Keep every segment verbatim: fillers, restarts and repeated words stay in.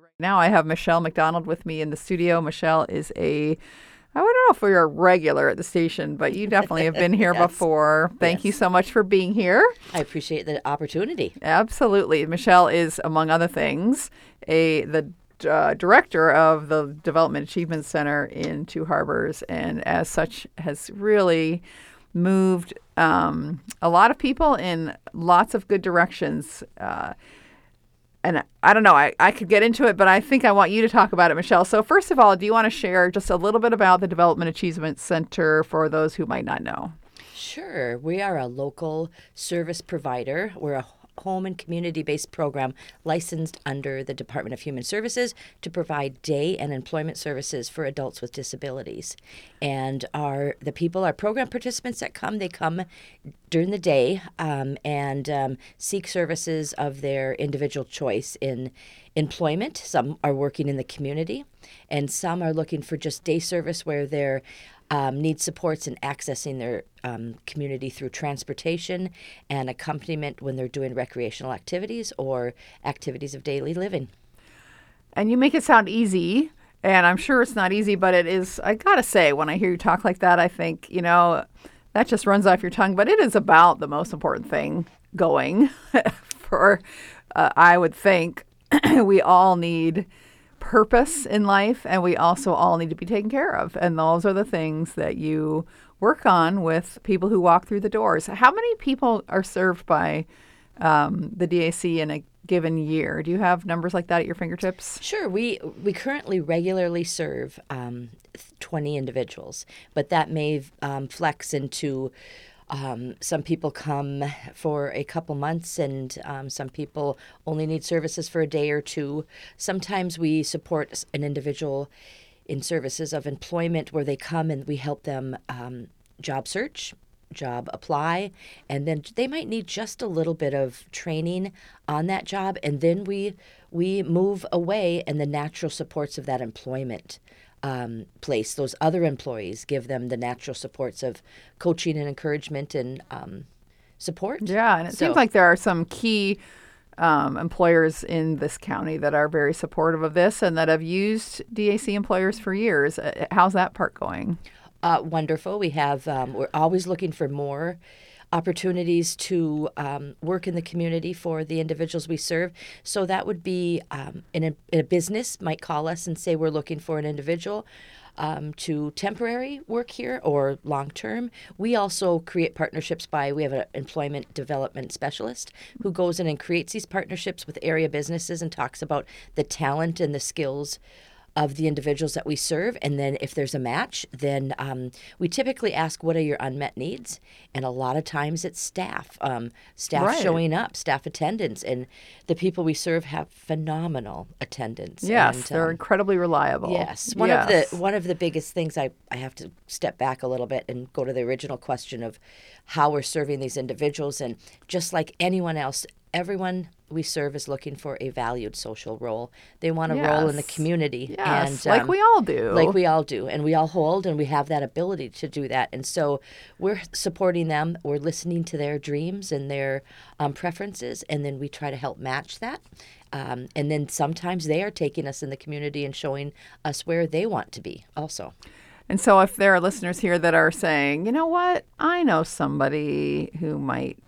Now I have Michelle McDonald with me in the studio. Michelle is a, I don't know if you're a regular at the station, but you definitely have been here Yes. before. Thank you Yes. so much for being here. I appreciate the opportunity. Absolutely. Michelle is, among other things, a the uh, director of the Development Achievement Center in Two Harbors, and as such has really moved um, a lot of people in lots of good directions. Uh, and I don't know, I, I could get into it, but I think I want you to talk about it, Michelle. So first of all, do you want to share just a little bit about the Development Achievement Center for those who might not know? Sure. We are a local service provider. We're a home and community-based program licensed under the Department of Human Services to provide day and employment services for adults with disabilities. And our the people, our program participants that come, they come during the day um, and um, seek services of their individual choice in employment. Some are working in the community, and some are looking for just day service where they're Um, need supports in accessing their um, community through transportation and accompaniment when they're doing recreational activities or activities of daily living. And you make it sound easy, and I'm sure it's not easy, but it is. I gotta say, when I hear you talk like that, I think, you know, that just runs off your tongue, but it is about the most important thing going for, uh, I would think, we all need purpose in life, and we also all need to be taken care of. And those are the things that you work on with people who walk through the doors. How many people are served by um, the D A C in a given year? Do you have numbers like that at your fingertips? Sure, we we currently regularly serve um, twenty individuals, but that may um, flex into Um, some people come for a couple months, and um, some people only need services for a day or two. Sometimes we support an individual in services of employment where they come and we help them um, job search, job apply, and then they might need just a little bit of training on that job, and then we we move away, and the natural supports of that employment um, place, those other employees, give them the natural supports of coaching and encouragement and um, support. Yeah, and it So, seems like there are some key um, employers in this county that are very supportive of this and that have used D A C employers for years. Uh, How's that part going? uh, wonderful. We have, um, we're always looking for more opportunities to um, work in the community for the individuals we serve. So that would be um, in, a, in a business might call us and say we're looking for an individual um, to temporary work here or long term. We also create partnerships by, we have an employment development specialist who goes in and creates these partnerships with area businesses and talks about the talent and the skills of the individuals that we serve. And then if there's a match, then um, we typically ask, what are your unmet needs? And a lot of times it's staff, um, staff Right. showing up, staff attendance. And the people we serve have phenomenal attendance. Yes, and, they're um, incredibly reliable. Yes, one Yes. of the one of the biggest things I, I have to step back a little bit and go to the original question of how we're serving these individuals, and just like anyone else, everyone we serve is looking for a valued social role. They want a role in the Yes. community, Yes, and like um, we all do. like we all do, and we all hold, and we have that ability to do that. And so we're supporting them. We're listening to their dreams and their um, preferences, and then we try to help match that. Um, and then sometimes they are taking us in the community and showing us where they want to be also. And so if there are listeners here that are saying, you know what, I know somebody who might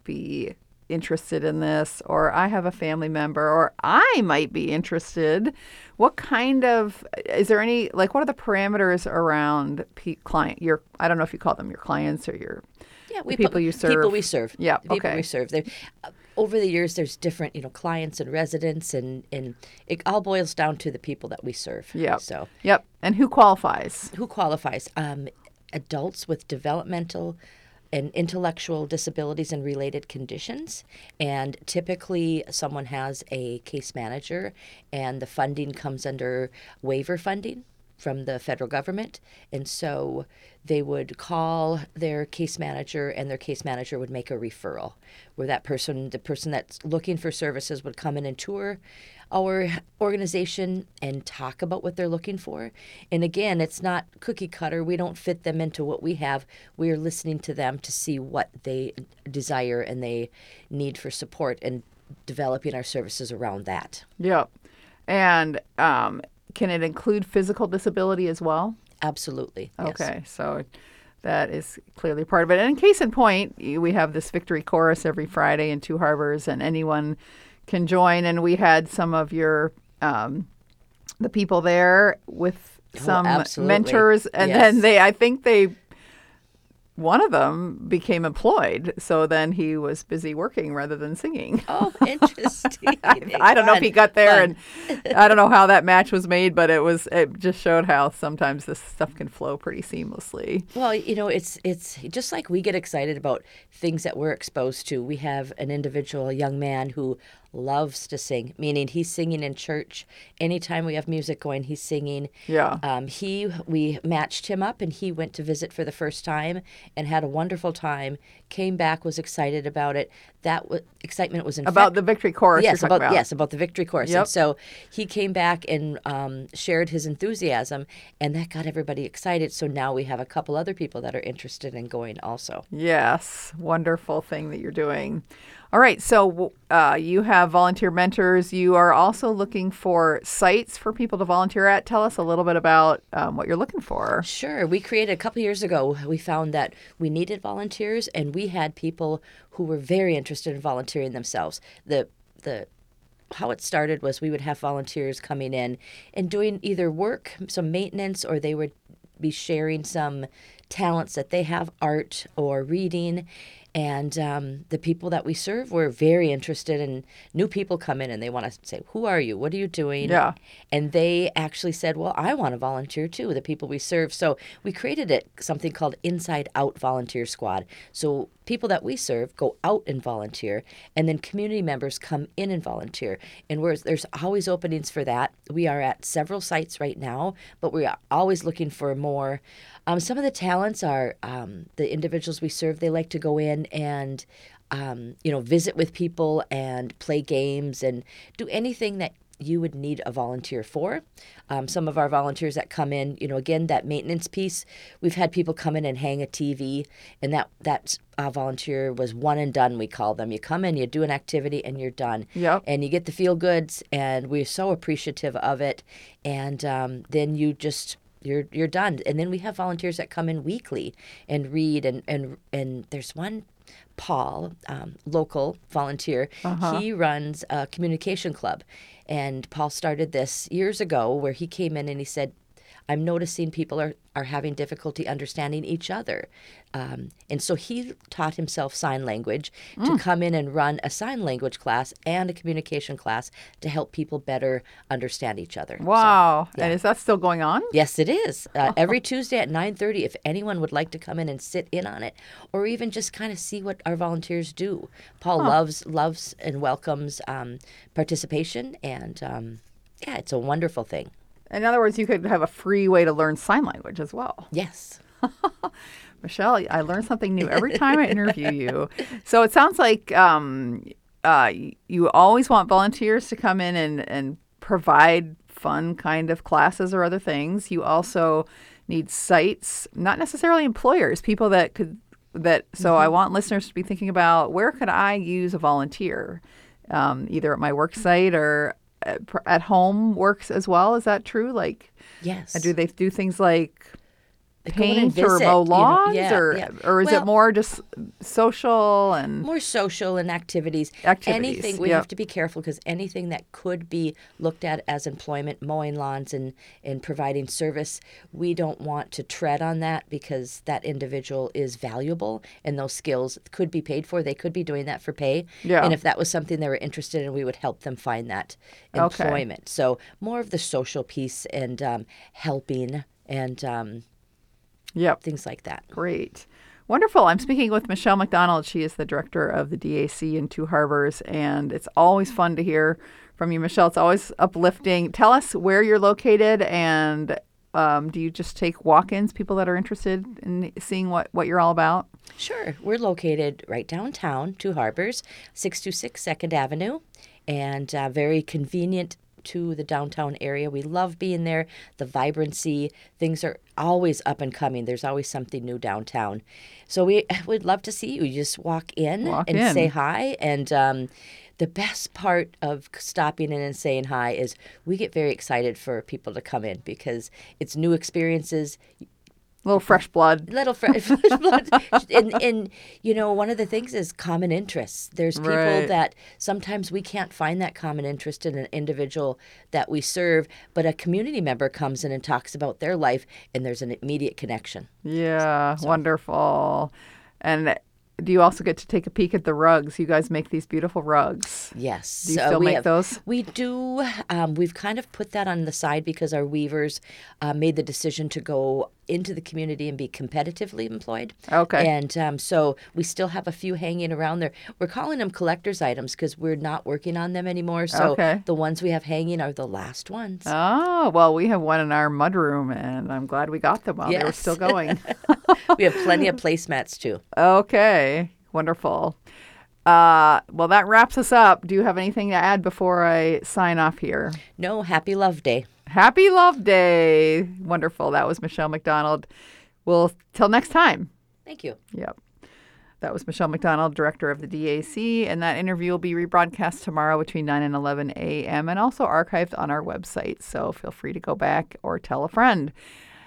be interested in this, or I have a family member, or I might be interested, what kind of, is there any, like, what are the parameters around pe- client, your, I don't know if you call them your clients or your Yeah, we people put- you serve? People we serve. Yeah, The people okay. we serve. They're, uh, over the years, there's different, you know, clients and residents, and, and it all boils down to the people that we serve. Yep. So Yep. And who qualifies? who qualifies? Um, adults with developmental and intellectual disabilities and related conditions. And typically someone has a case manager, and the funding comes under waiver funding from the federal government. And so they would call their case manager, and their case manager would make a referral where that person, the person that's looking for services, would come in and tour our organization and talk about what they're looking for. And again, it's not cookie cutter. We don't fit them into what we have. We are listening to them to see what they desire and they need for support, and developing our services around that. Yep. And um, can it include physical disability as well? Absolutely. Yes. Okay, so that is clearly part of it. And in case in point, y- we have this victory chorus every Friday in Two Harbors, and anyone can join. And we had some of your um, the people there with some absolutely. mentors, and Yes. then they, I think they, one of them became employed. So then he was busy working rather than singing. Oh, interesting. I don't know if he Fun, got there, fun. and I don't know how that match was made, but it was it just showed how sometimes this stuff can flow pretty seamlessly. Well, you know, it's it's just like we get excited about things that we're exposed to. We have an individual, a young man who loves to sing, meaning he's singing in church. Anytime we have music going, he's singing. Yeah. Um, he we matched him up, and he went to visit for the first time and had a wonderful time. Came back, was excited about it. That w- excitement was in About the victory chorus yes, you're talking about, about. yes, about the victory course. Yep. And so he came back and um, shared his enthusiasm, and that got everybody excited. So now we have a couple other people that are interested in going also. Yes, wonderful thing that you're doing. All right, so uh, you have volunteer mentors. You are also looking for sites for people to volunteer at. Tell us a little bit about um, what you're looking for. Sure. We created a couple years ago, we found that we needed volunteers, and we had people who were very interested in volunteering themselves. The the how it started was we would have volunteers coming in and doing either work, some maintenance, or they would be sharing some talents that they have, art or reading. And um, the people that we serve were very interested in new people come in and they want to say, who are you? What are you doing? Yeah. And they actually said, well, I want to volunteer too, the people we serve. So we created it, something called Inside Out Volunteer Squad. So people that we serve go out and volunteer, and then community members come in and volunteer. And we're, there's always openings for that. We are at several sites right now, but we are always looking for more. Um, some of the talents are um, the individuals we serve, they like to go in and, um, you know, visit with people and play games and do anything that you would need a volunteer for. Um, some of our volunteers that come in, you know, again, that maintenance piece, we've had people come in and hang a T V, and that, that uh, volunteer was one and done, we call them. You come in, you do an activity, and you're done. Yep. And you get the feel goods, and we're so appreciative of it. And um, then you just... You're you're done. And then we have volunteers that come in weekly and read. And, and, and there's one, Paul, um, local volunteer. Uh-huh. He runs a communication club. And Paul started this years ago where he came in and he said, I'm noticing people are, are having difficulty understanding each other. Um, and so he taught himself sign language to come in and run a sign language class and a communication class to help people better understand each other. So, Wow. yeah. And is that still going on? yes, it is. Uh, every Tuesday at nine thirty, if anyone would like to come in and sit in on it or even just kind of see what our volunteers do. Paul loves loves and welcomes um, participation, and um, yeah, it's a wonderful thing. In other words, you could have a free way to learn sign language as well. Yes. Michelle, I learn something new every time I interview you. So it sounds like um, uh, you always want volunteers to come in and, and provide fun kind of classes or other things. You also need sites, not necessarily employers, people that could, that, so Mm-hmm. I want listeners to be thinking about where could I use a volunteer, um, either at my work site or at, at home works as well. Is that true? Like, Yes. do they do things like Go in and paint or visit, mow you know, lawns, yeah, or yeah. or is Well- it more just social and More social and activities. Activities, Anything, we yep. have to be careful because anything that could be looked at as employment, mowing lawns and, and providing service, we don't want to tread on that because that individual is valuable and those skills could be paid for. They could be doing that for pay. Yeah. And if that was something they were interested in, we would help them find that Okay. employment. So more of the social piece and um, helping and um, Yep, things like that. great. Wonderful. I'm speaking with Michelle McDonald. She is the director of the D A C in Two Harbors, and it's always fun to hear from you, Michelle. It's always uplifting. Tell us where you're located, and um, do you just take walk-ins, people that are interested in seeing what, what you're all about? Sure. We're located right downtown, Two Harbors, six two six second Avenue, and uh, very convenient to the downtown area. We love being there. The vibrancy, things are always up and coming. There's always something new downtown. So we would love to see you. You just walk in Walk and in. say hi. And um, the best part of stopping in and saying hi is we get very excited for people to come in because it's new experiences. A little fresh blood. Little fresh blood. And, and, you know, one of the things is common interests. There's people Right. that sometimes we can't find that common interest in an individual that we serve, but a community member comes in and talks about their life, and there's an immediate connection. Yeah, wonderful. And do you also get to take a peek at the rugs? You guys make these beautiful rugs. Yes. Do you So still we make have, those? We do. Um, we've kind of put that on the side because our weavers uh, made the decision to go into the community and be competitively employed. Okay. And um, so we still have a few hanging around there. We're calling them collector's items because we're not working on them anymore. So Okay. the ones we have hanging are the last ones. Oh, well, we have one in our mudroom, and I'm glad we got them while they were Yes. still going. We have plenty of placemats too. Okay, wonderful. Uh, well, that wraps us up. Do you have anything to add before I sign off here? No, happy Love Day. Happy Love Day. Wonderful. That was Michelle McDonald. Well, till next time. Thank you. Yep. That was Michelle McDonald, director of the D A C, and that interview will be rebroadcast tomorrow between nine and eleven a.m. and also archived on our website. So feel free to go back or tell a friend.